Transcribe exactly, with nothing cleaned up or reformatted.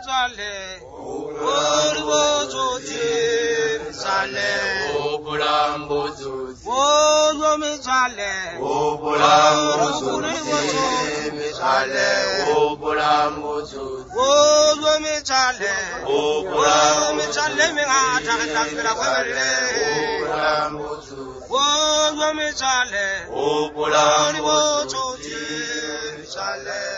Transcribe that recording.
mitsale ori botsotsi mitsale o bulang botsotsi o mitsale o bulang botsotsi mitsale o bulang botsotsi o mitsale o bulang mitsale mengata ka tlangela kwebele o bulang botsotsi o mitsale o bulang botsotsi mitsale